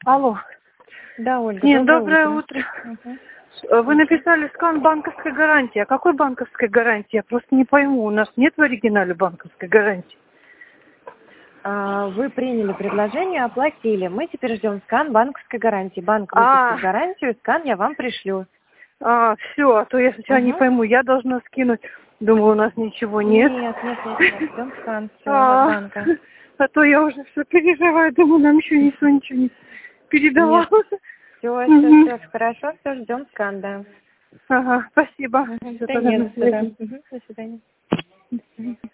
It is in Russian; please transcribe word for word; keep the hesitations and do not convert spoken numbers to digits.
Алло. Да, Ольга, Нет, доброе, доброе утро. утро. Мгм. Вы написали скан банковской гарантии. А какой банковской гарантии? Я просто не пойму. У нас нет в оригинале банковской гарантии. А, Вы приняли предложение, оплатили. Мы теперь ждем скан банковской гарантии. Банк А, выпустит гарантию, скан я вам пришлю. а, все, а то я сначала не Угу. пойму. Я должна скинуть. Думаю, у нас ничего нет. Нет, нет, нет, нет. Ждем скан, все, от А, банка. а то я уже все переживаю. Думаю, нам еще никто ничего не передавал. Нет, все, все, Мгм. все, хорошо, все, ждем скан, да. Ага, спасибо. Мгм. Всё, Да тогда нет, на да. связи. Мгм. До свидания.